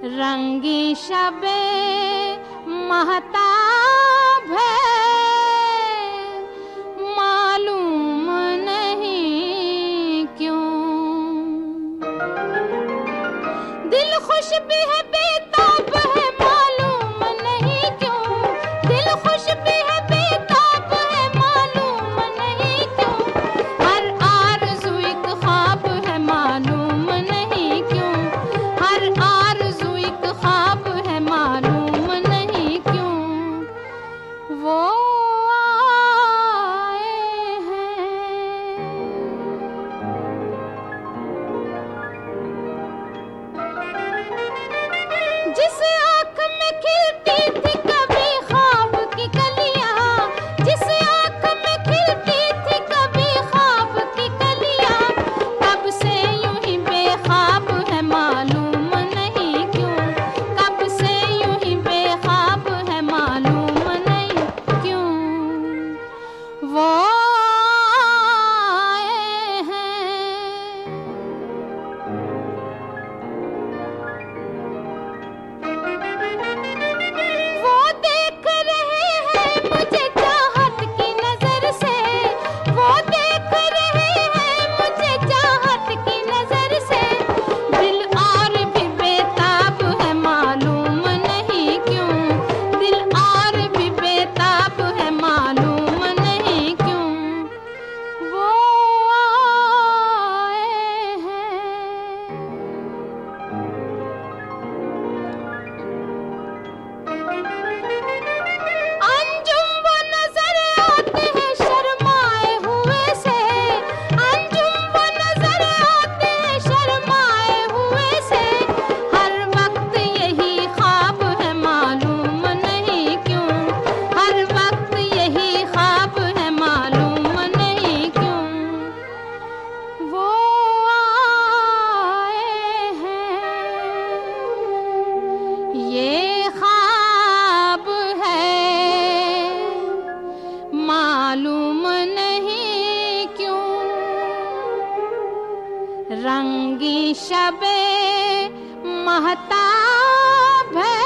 रंगी शबे महताब है, मालूम नहीं क्यों। दिल खुश भी है बेताब है, मालूम नहीं क्यों। दिल खुश भी है बेताब है, मालूम नहीं क्यों। हर आरज़ू एक ख्वाब है, मालूम नहीं क्यों। हर आरज़ू एक ख्वाब है, मालूम नहीं क्यों। वो आए हैं जिस आँख में खिलती थी कभी ख्वाब की कलियाँ, जिस आँख में खिलती थी कभी ख्वाब की कलियाँ, कब से यूं ही बेख्वाब है, मालूम नहीं क्यों। कब से यूं ही बेख्वाब है, मालूम नहीं क्यों। वो आए हैं वो देख रहे हैं मुझे चाहत की नजर से। वो देख रहे हैं मुझे चाहत की नजर से। दिल और भी बेताब है, मालूम नहीं क्यों। दिल और भी बेताब है, मालूम नहीं क्यों। वो आए हैं अंजुम वो नजर आते हैं शर्माए हुए से। अंजुम वो नजर आते हैं शर्माए हुए से। हर वक्त यही ख्वाब है, मालूम नहीं क्यों। हर वक्त यही ख्वाब है, मालूम नहीं क्यों। वो आए हैं ये ख्वाब है, मालूम नहीं क्यों। रंगी शबे महताब है,